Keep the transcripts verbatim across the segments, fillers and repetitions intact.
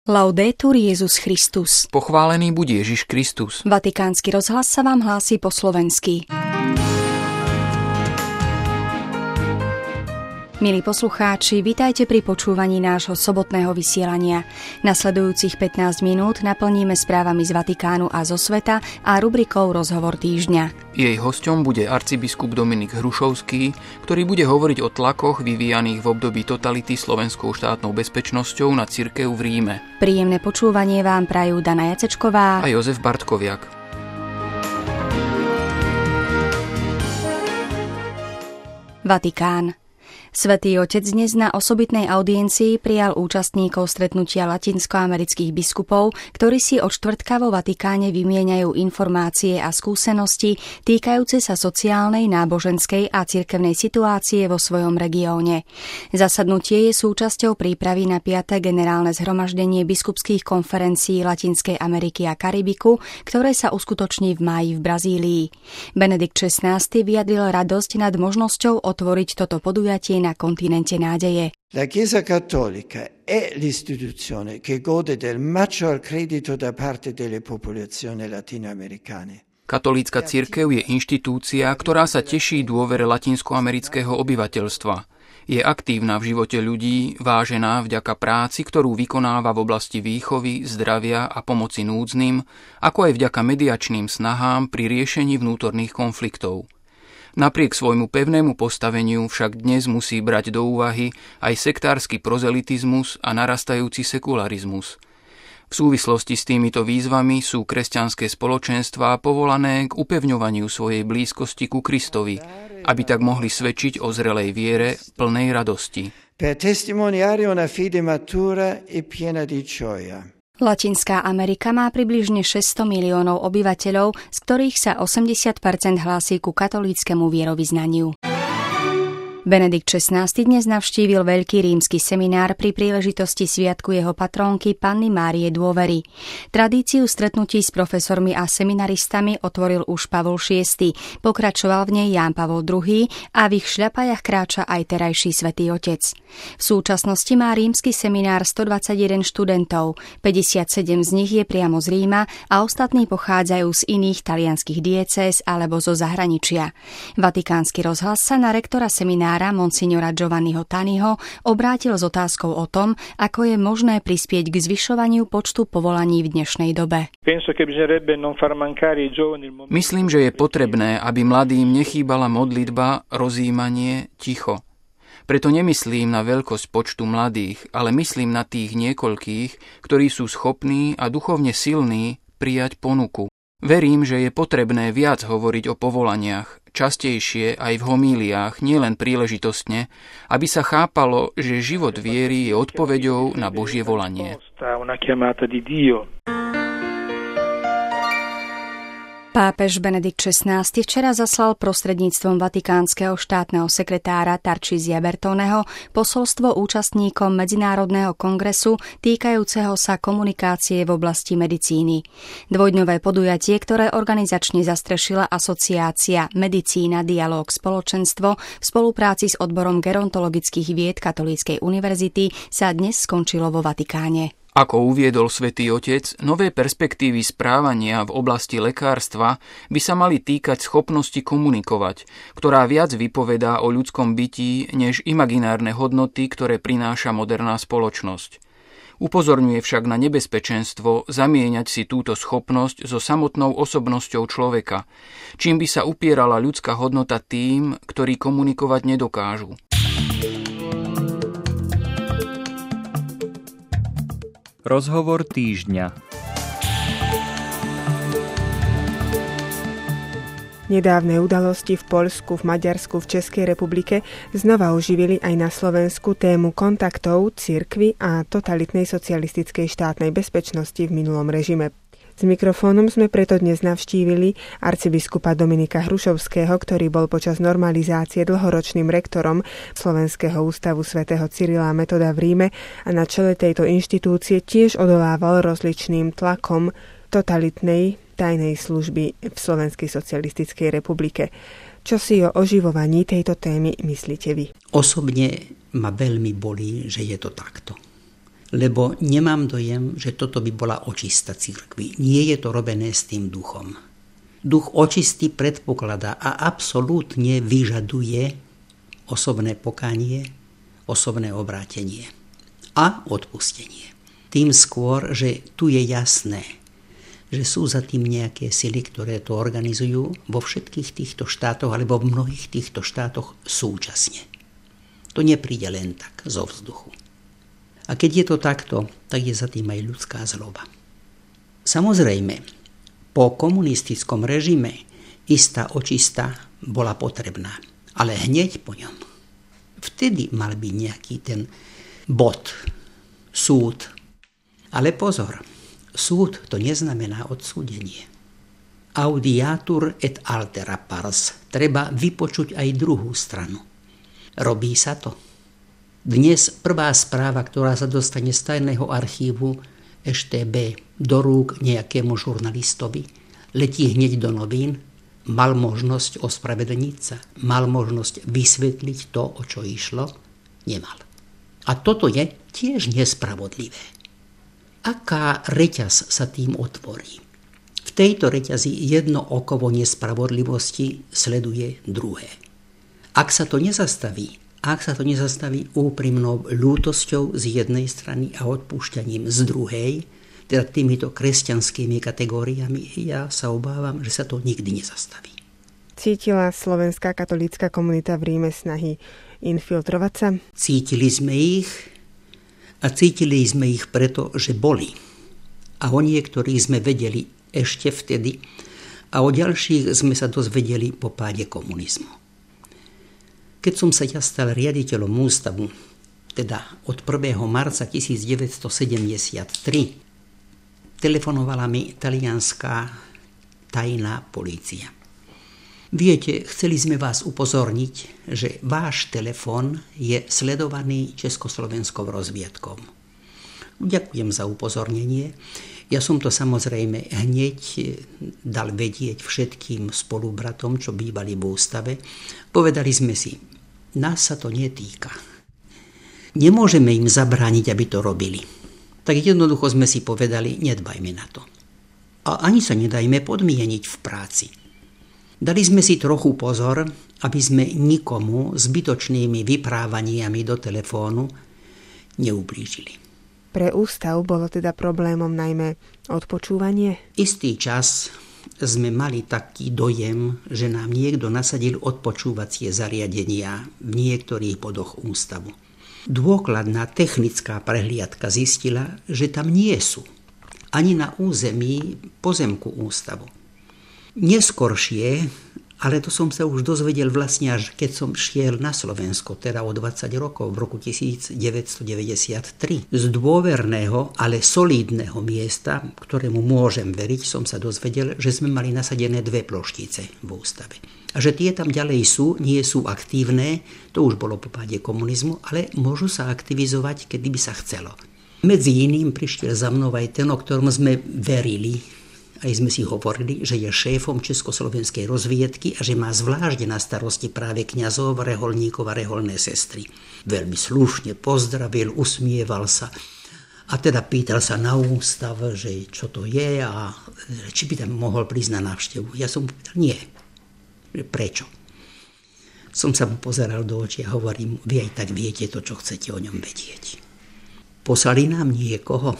Laudetur Jesus Christus. Pochválený buď Ježiš Kristus. Vatikánsky rozhlas sa vám hlási po slovensky. Milí poslucháči, vitajte pri počúvaní nášho sobotného vysielania. Nasledujúcich pätnásť minút naplníme správami z Vatikánu a zo sveta a rubrikou Rozhovor týždňa. Jej hosťom bude arcibiskup Dominik Hrušovský, ktorý bude hovoriť o tlakoch vyvíjaných v období totality slovenskou štátnou bezpečnosťou na cirkev v Ríme. Príjemné počúvanie vám prajú Dana Jacečková a Jozef Bartkoviak. Vatikán. Svätý Otec dnes na osobitnej audiencii prijal účastníkov stretnutia latinskoamerických biskupov, ktorí si od štvrtka vo Vatikáne vymieňajú informácie a skúsenosti týkajúce sa sociálnej, náboženskej a cirkevnej situácie vo svojom regióne. Zasadnutie je súčasťou prípravy na piate generálne zhromaždenie biskupských konferencií Latinskej Ameriky a Karibiku, ktoré sa uskutoční v máji v Brazílii. Benedikt šestnásty vyjadril radosť nad možnosťou otvoriť toto podujatie na kontinente nádeje. La Chiesa Cattolica è l'istituzione che gode del maggior credito da parte delle popolazioni latinoamericane. Katolícka cirkev je inštitúcia, ktorá sa teší dôvere latinskoamerického obyvateľstva. Je aktívna v živote ľudí, vážená vďaka práci, ktorú vykonáva v oblasti výchovy, zdravia a pomoci núdznym, ako aj vďaka mediačným snahám pri riešení vnútorných konfliktov. Napriek svojmu pevnému postaveniu však dnes musí brať do úvahy aj sektársky prozelitizmus a narastajúci sekularizmus. V súvislosti s týmito výzvami sú kresťanské spoločenstvá povolané k upevňovaniu svojej blízkosti ku Kristovi, aby tak mohli svedčiť o zrelej viere plnej radosti. Per testimoniare una fede matura e piena di gioia. Latinská Amerika má približne šesťsto miliónov obyvateľov, z ktorých sa osemdesiat percent hlási ku katolíckemu vierovyznaniu. Benedikt šestnásty dnes navštívil veľký rímsky seminár pri príležitosti sviatku jeho patrónky Panny Márie dôvery. Tradíciu stretnutí s profesormi a seminaristami otvoril už Pavol šiesty, pokračoval v nej Ján Pavol druhý a v ich šľapajach kráča aj terajší svätý Otec. V súčasnosti má rímsky seminár stodvadsaťjeden študentov, päťdesiatsedem z nich je priamo z Ríma a ostatní pochádzajú z iných talianskych diecéz alebo zo zahraničia. Vatikánsky rozhlas sa na rektora seminára monsignora Giovanniho Taniho obrátil s otázkou o tom, ako je možné prispieť k zvyšovaniu počtu povolaní v dnešnej dobe. Myslím, že je potrebné, aby mladým nechýbala modlitba, rozjímanie, ticho. Preto nemyslím na veľkosť počtu mladých, ale myslím na tých niekoľkých, ktorí sú schopní a duchovne silní prijať ponuku. Verím, že je potrebné viac hovoriť o povolaniach, častejšie aj v homíliách, nielen príležitostne, aby sa chápalo, že život viery je odpoveďou na Božie volanie. Pápež Benedikt šestnásty včera zaslal prostredníctvom vatikánskeho štátneho sekretára Tarcisia Bertoneho posolstvo účastníkom Medzinárodného kongresu týkajúceho sa komunikácie v oblasti medicíny. Dvojdňové podujatie, ktoré organizačne zastrešila asociácia Medicína, dialóg, spoločenstvo v spolupráci s odborom gerontologických vied Katolíckej univerzity, sa dnes skončilo vo Vatikáne. Ako uviedol svätý Otec, nové perspektívy správania v oblasti lekárstva by sa mali týkať schopnosti komunikovať, ktorá viac vypovedá o ľudskom bytí než imaginárne hodnoty, ktoré prináša moderná spoločnosť. Upozorňuje však na nebezpečenstvo zamieňať si túto schopnosť so samotnou osobnosťou človeka, čím by sa upierala ľudská hodnota tým, ktorí komunikovať nedokážu. Rozhovor týždňa. Nedávne udalosti v Poľsku, v Maďarsku, v Českej republike znova oživili aj na Slovensku tému kontaktov cirkvi a totalitnej socialistickej štátnej bezpečnosti v minulom režime. S mikrofónom sme preto dnes navštívili arcibiskupa Dominika Hrušovského, ktorý bol počas normalizácie dlhoročným rektorom Slovenského ústavu svätého Cyrila a Metoda v Ríme a na čele tejto inštitúcie tiež odolával rozličným tlakom totalitnej tajnej služby v Slovenskej socialistickej republike. Čo si o oživovaní tejto témy myslíte vy? Osobne ma veľmi bolí, že je to takto. lebo nemám dojem, že toto by bola očista cirkvi. Nie je to robené s tým duchom. Duch očisty predpokladá a absolútne vyžaduje osobné pokánie, osobné obrátenie a odpustenie. Tým skôr, že tu je jasné, že sú za tým nejaké sily, ktoré to organizujú vo všetkých týchto štátoch alebo v mnohých týchto štátoch súčasne. To nepríde len tak zo vzduchu. A keď je to takto, tak je za tým aj ľudská zloba. Samozrejme, po komunistickom režime istá očista bola potrebná, ale hneď po ňom. Vtedy mal byť nejaký ten bod, súd. Ale pozor, súd to neznamená odsúdenie. Audiatur et altera pars. Treba vypočuť aj druhú stranu. Robí sa to. Dnes prvá správa, ktorá sa dostane z tajného archívu es té bé do rúk nejakému žurnalistovi, letí hneď do novín, mal možnosť ospravedlniť sa, mal možnosť vysvetliť to, o čo išlo, nemal. A toto je tiež nespravodlivé. Aká reťaz sa tým otvorí? V tejto reťazi jedno okovo nespravodlivosti sleduje druhé. Ak sa to nezastaví, ak sa to nezastaví úprimnou ľútosťou z jednej strany a odpúšťaním z druhej, teda týmito kresťanskými kategóriami, ja sa obávam, že sa to nikdy nezastaví. Cítila slovenská katolícka komunita v Ríme snahy infiltrovať sa? Cítili sme ich a cítili sme ich preto, že boli. A o niektorých sme vedeli ešte vtedy a o ďalších sme sa dozvedeli po páde komunizmu. Keď som sa ja stal riaditeľom ústavu, teda od prvého marca devätnásťstosedemdesiattri, telefonovala mi talianská tajná polícia. Viete, chceli sme vás upozorniť, že váš telefón je sledovaný československou rozviedkou. Ďakujem za upozornenie. Ja som to samozrejme hneď dal vedieť všetkým spolubratom, čo bývali v ústave. Povedali sme si, nás sa to netýka. Nemôžeme im zabrániť, aby to robili. Tak jednoducho sme si povedali, nedbajme na to. A ani sa nedajme podmieniť v práci. Dali sme si trochu pozor, aby sme nikomu zbytočnými vyprávaniami do telefónu neublížili. Pre ústav bolo teda problémom najmä odpočúvanie? Istý čas sme mali taký dojem, že nám niekto nasadil odpočúvacie zariadenia v niektorých bodoch ústavu. Dôkladná technická prehliadka zistila, že tam nie sú. Ani na území pozemku ústavu. Neskoršie, ale to som sa už dozvedel vlastne až keď som šiel na Slovensko, teda o dvadsať rokov, v roku devätnásťstodeväťdesiattri. Z dôverného, ale solidného miesta, ktorému môžem veriť, som sa dozvedel, že sme mali nasadené dve ploštice v ústave. A že tie tam ďalej sú, nie sú aktívne, to už bolo po páde komunizmu, ale môžu sa aktivizovať, kedy by sa chcelo. Medzi iným prišiel za mnou aj ten, o ktorom sme verili, aj sme si hovorili, že je šéfom Československej rozviedky a že má zvlášť na starosti práve kňazov, reholníkov a reholné sestry. Veľmi slušne pozdravil, usmieval sa a teda pýtal sa na ústav, že čo to je a či by tam mohol prísť na návštevu. Ja som povedal, nie. Prečo? Som sa mu pozeral do očí a hovorím, vy aj tak viete to, čo chcete o ňom vedieť. Poslali nám niekoho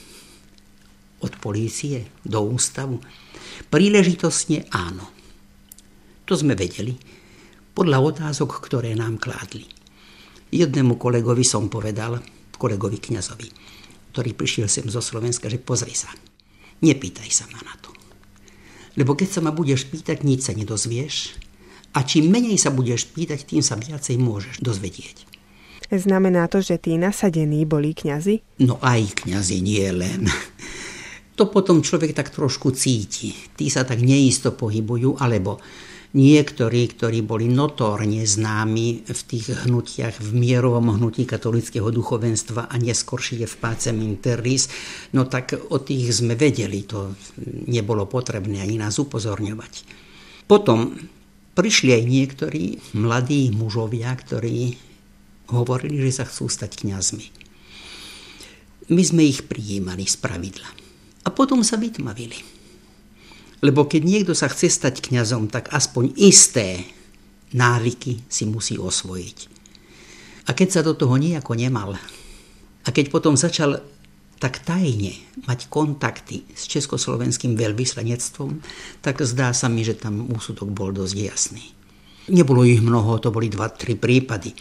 od polície do ústavu? Príležitostne áno. To sme vedeli podľa otázok, ktoré nám kládli. Jednému kolegovi som povedal, kolegovi kňazovi, ktorý prišiel sem zo Slovenska, že pozri sa, nepýtaj sa ma na to. Lebo keď sa ma budeš pýtať, nič sa nedozvieš a čím menej sa budeš pýtať, tým sa viacej môžeš dozvedieť. Znamená to, že tí nasadení boli kňazi? No aj kňazi, nie len. To potom človek tak trošku cíti. Tí sa tak neisto pohybujú, alebo niektorí, ktorí boli notórne známi v tých hnutiach, v mierovom hnutí katolického duchovenstva a neskôršie v Pacem in Terris, no tak o tých sme vedeli, to nebolo potrebné ani nás upozorňovať. Potom prišli aj niektorí mladí mužovia, ktorí hovorili, že sa chcú stať kňazmi. my sme ich prijímali z pravidla. A potom sa vytmavili. Lebo keď niekto sa chce stať kňazom, tak aspoň isté návyky si musí osvojiť. A keď sa do toho nejako nemal, a keď potom začal tak tajne mať kontakty s československým veľvyslanectvom, tak zdá sa mi, že tam úsudok bol dosť jasný. Nebolo ich mnoho, to boli dva, tri prípady.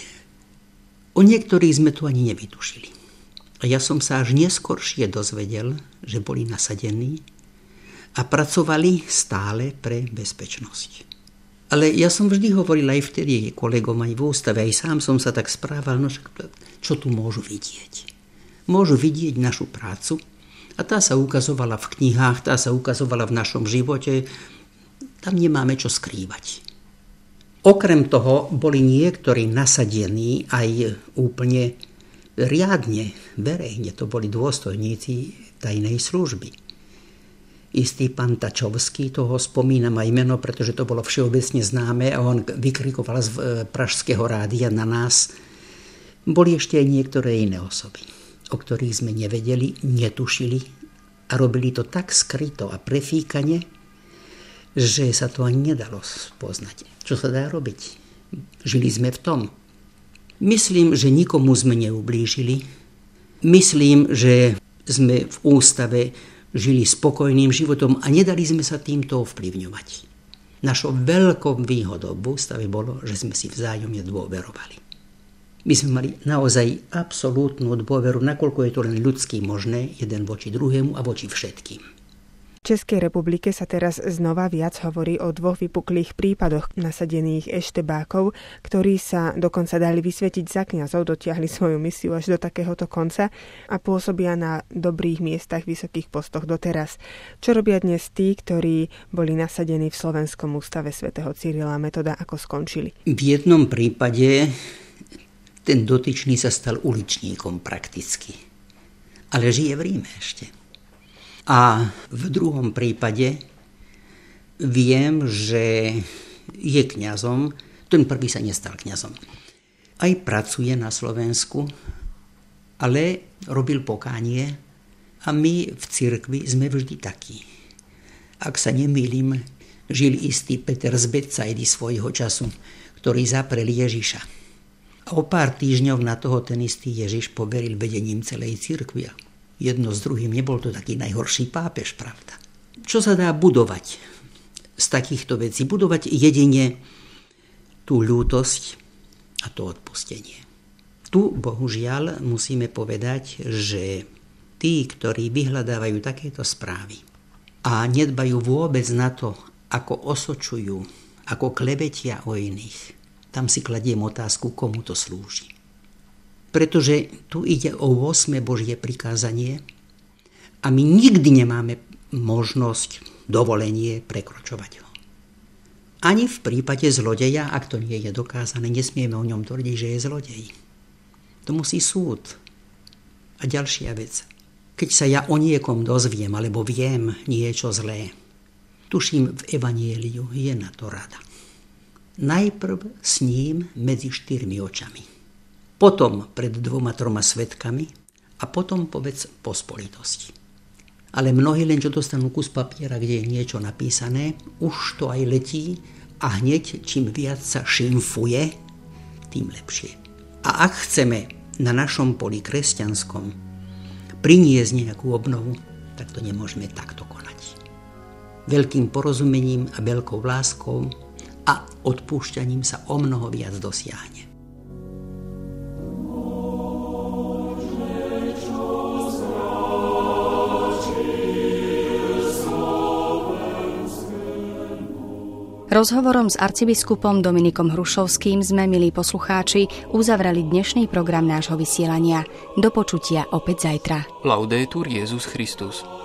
O niektorých sme tu ani nevytušili. A ja som sa až neskoršie dozvedel, že boli nasadení a pracovali stále pre bezpečnosť. Ale ja som vždy hovoril aj vtedy kolegom aj v ústave, aj sám som sa tak správal, no čo tu môžu vidieť? Môžu vidieť našu prácu a tá sa ukazovala v knihách, tá sa ukazovala v našom živote. Tam nemáme čo skrývať. Okrem toho boli niektorí nasadení aj úplne riadne, verejne. To boli dôstojníci tajnej služby. Istý pán Tačovský, toho spomínam aj meno, pretože to bolo všeobecne známe a on vykrikoval z pražského rádia na nás. Boli ešte aj niektoré iné osoby, o ktorých sme nevedeli, netušili a robili to tak skryto a prefíkane, že sa to ani nedalo spoznať. Čo sa dá robiť? Žili sme v tom. Myslím, že nikomu sme neublížili. Myslím, že sme v ústave žili spokojným životom a nedali sme sa týmto ovplyvňovať. Našou veľkou výhodou v ústave bolo, že sme si vzájomne dôverovali. My sme mali naozaj absolútnu dôveru, nakoľko je to len ľudský možné, jeden voči druhému a voči všetkým. V Českej republike sa teraz znova viac hovorí o dvoch vypuklých prípadoch nasadených eštebákov, ktorí sa dokonca dali vysvetiť za kňazov, dotiahli svoju misiu až do takéhoto konca a pôsobia na dobrých miestach, vysokých postoch doteraz. Čo robia dnes tí, ktorí boli nasadení v Slovenskom ústave svätého Cyrila a Metoda, ako skončili? V jednom prípade ten dotyčný sa stal uličníkom prakticky, ale žije v Ríme ešte. A v druhom prípade viem, že je kňazom, ten prvý sa nestal kňazom. Aj pracuje na Slovensku, ale robil pokánie a my v cirkvi sme vždy takí. Ak sa nemýlim, žil istý Peter z Betsajdy svojho času, ktorý zaprel Ježiša. A o pár týždňov na toho ten istý Ježiš poveril vedením celej cirkvi. Jedno s druhým, nebol to taký najhorší pápež, pravda. Čo sa dá budovať z takýchto vecí? Budovať jedine tú ľútosť a to odpustenie. Tu, bohužiaľ, musíme povedať, že tí, ktorí vyhľadávajú takéto správy a nedbajú vôbec na to, ako osočujú, ako klebetia o iných, tam si kladiem otázku, komu to slúži. Pretože tu ide o ôsme Božie prikázanie a my nikdy nemáme možnosť, dovolenie prekročovať ho. Ani v prípade zlodeja, ak to nie je dokázané, nesmieme o ňom tvrdiť, že je zlodej. To musí súd. A ďalšia vec. Keď sa ja o niekom dozviem, alebo viem niečo zlé, tuším, v Evanieliu je na to rada. Najprv s ním medzi štyrmi očami. Potom pred dvoma, troma svedkami a potom povedz pospolitosti. Ale mnohí len, čo dostanú kus papiera, kde je niečo napísané, už to aj letí a hneď čím viac sa šimfuje, tým lepšie. A ak chceme na našom poli kresťanskom priniesť nejakú obnovu, tak to nemôžeme takto konať. Veľkým porozumením a veľkou láskou a odpúšťaním sa o mnoho viac dosiahne. Rozhovorom s arcibiskupom Dominikom Hrušovským sme, milí poslucháči, uzavreli dnešný program nášho vysielania. Do počutia opäť zajtra. Laudetur Jesus Christus.